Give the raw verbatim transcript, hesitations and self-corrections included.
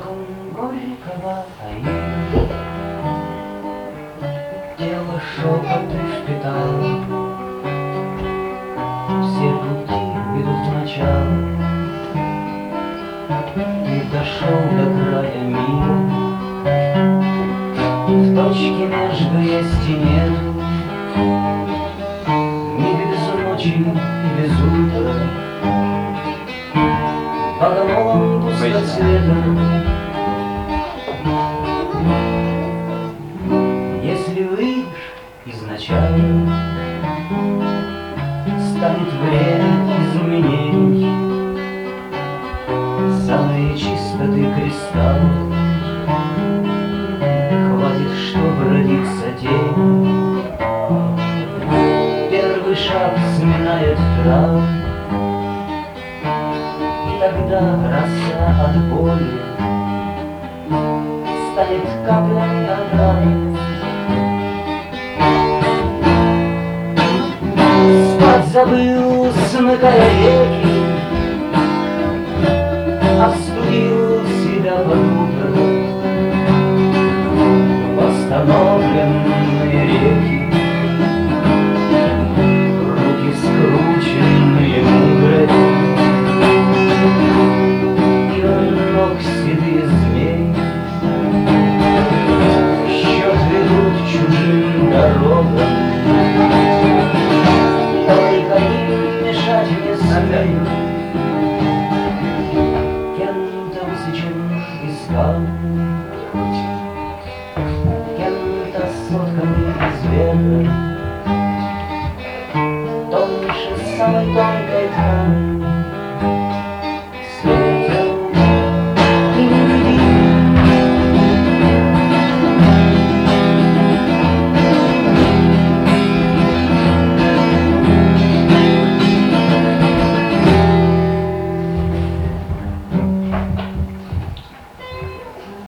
вздохом горького аида тело шепоты впитал. Все пути ведут в начало. Ты дошел до края мира. В точке между есть и нету. Миг без ночи и без утра. Богомолом пустоцветом. Если выйдешь изначально, станет время изменений. Самые чистоты кристаллов хватит, чтоб родиться тень. Первый шаг сминает траву, и тогда роса от боли станет каплями отравы. Спать забыл, смыкая веки, остудил себя под утро. Восстановленные реки, руки скрученные мудрой, и у ног седые змеи счет ведут чужим дорогам. Только им мешать не смею. Кем-то высечен из скал